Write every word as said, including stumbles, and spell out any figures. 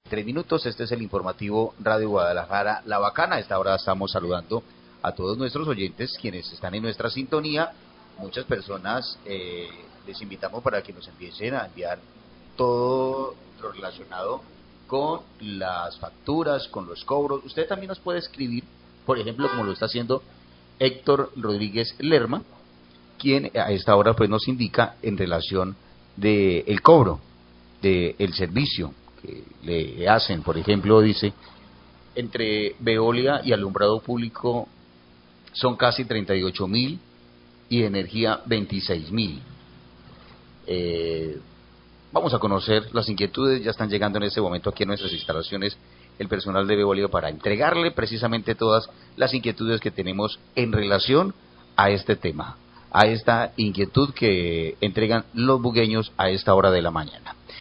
Tres minutos, este es el informativo Radio Guadalajara, La Bacana. A esta hora estamos saludando a todos nuestros oyentes, quienes están en nuestra sintonía. Muchas personas eh, les invitamos para que nos empiecen a enviar todo lo relacionado con las facturas, con los cobros. Usted también nos puede escribir, por ejemplo, como lo está haciendo Héctor Rodríguez Lerma, quien a esta hora pues nos indica en relación de el cobro del servicio que le hacen. Por ejemplo, dice, entre Veolia y alumbrado público son casi treinta y ocho mil y energía veintiséis mil. Eh, vamos a conocer las inquietudes. Ya están llegando en este momento aquí en nuestras instalaciones el personal de Veolia para entregarle precisamente todas las inquietudes que tenemos en relación a este tema, a esta inquietud que entregan los bugueños a esta hora de la mañana.